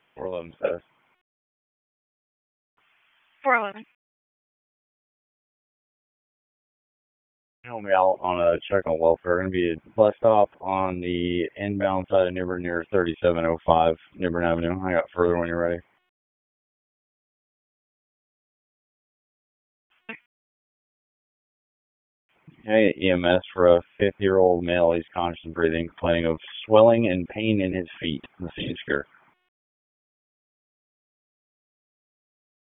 411 says. 411. Help me out on a check on welfare. Going to be a bus stop on the inbound side of Nibber near 3705 Nibber Avenue. I got further when you're ready. Hey, EMS for a 50-year-old male. He's conscious and breathing, complaining of swelling and pain in his feet. The scene secure.